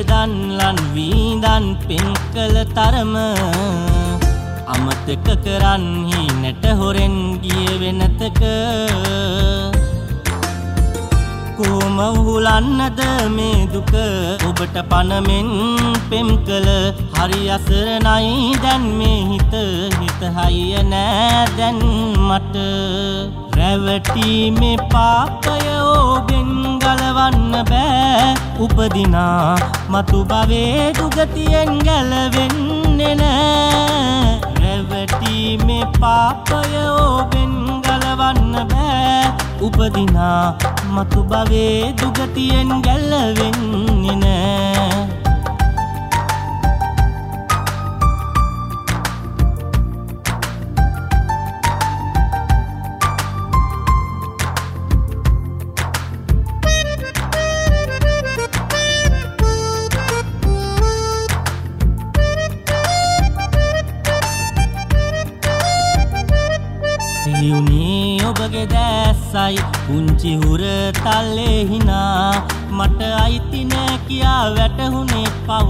බෙදන් ලන් වීදන් පෙන් කළ තරම අමතක කරන්හි නැට හොරෙන් ගිය වෙනතක කොහොම උහුලන්නද මේ දුක ඔබට පනමෙන් පෙම් කළ හරි අසරණයි දැන් මේ හිත හයිය නෑ දැන් මට රැවටීමේ පාපය ඔබෙන් ගලවන්න බෑ උපදිනා මතු භවයේ දුගතියෙන් ගැලවෙන්නේ නෑ රැවටීමේ පාපය ඔබෙන් ගලවන්න බෑ උපදිනා මතු භවයේ දුගතියෙන් ගැලවෙන්නේ නෑ සිහියුනේ ඔබගේ දැස්සයි පුංචි හුර තල්ලේ හිනා මට අයිති නෑ කියා වැටහුනේ පහු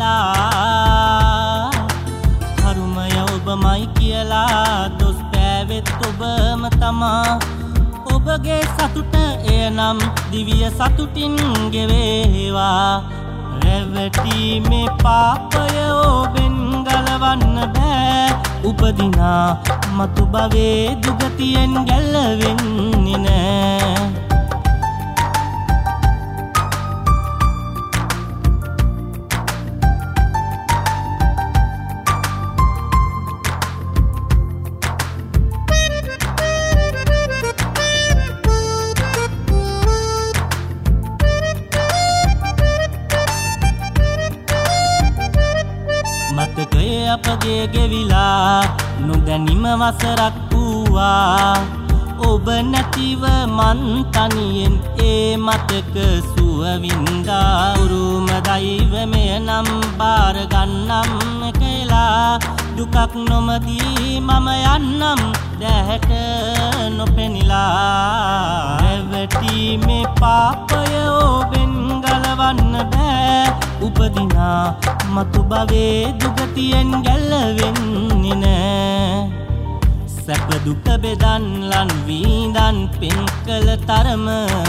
වෙලා කරුමය ඔබමයි කියලා දොස් පෑවෙත් ඔබම තමා ඔබගේ සතුට එයනම් දිවිය සතුටින් ගෙවේවා රැවටීමේ පාපය ඔබෙන් ගලවන්න බෑ උපදිනා මතු භවයේ දුගතියෙන් ගැලවෙන්නේ නෑ මතකය අපගේ ගෙවිලා නොදැනීම වසරක් වූවා ඔබ නැතිව මන් තනියෙන් ඒ මතක සුව වින්දා උරුම දෛවමය නම් බාර ගන්නම් කියලා දුකක් නොමදී මම යන්නම් දැහැට නොපෙනිලා රැවටීමේ පාපය ඔබෙන් ගලවන්න බෑ උපදිනා මතු භවයේ දුගතියෙන් ගැලවෙන්නේ නෑ සැප දුක බෙදන් ලන් වීදන් පෙන් කළ තරම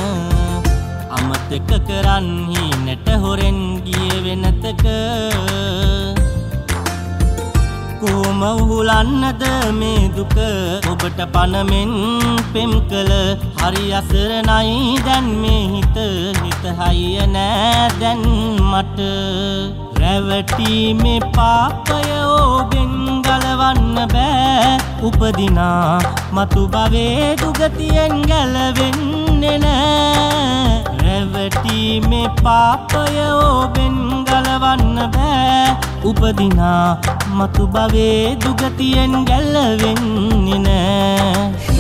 අමතක කරන්හි නැට හොරෙන් ගිය වෙනතක කොහොම උහුලන්නද මේ දුක ඔබට පනමෙන් පෙම් කළ හරි අසරණයි දැන් මේ හිත හයිය නෑ දැන් මට රැවටීමේ පාපය ඔබෙන් ගලවන්න බෑ උපදිනා මතු භවයේ දුගතියෙන් ගැලවෙන්නේ නෑ රැවටීමේ පාපය ඔබෙන් ගලවන්න බෑ උපදිනා මතු භවයේ දුගතියෙන් ගැලවෙන්නේ නෑ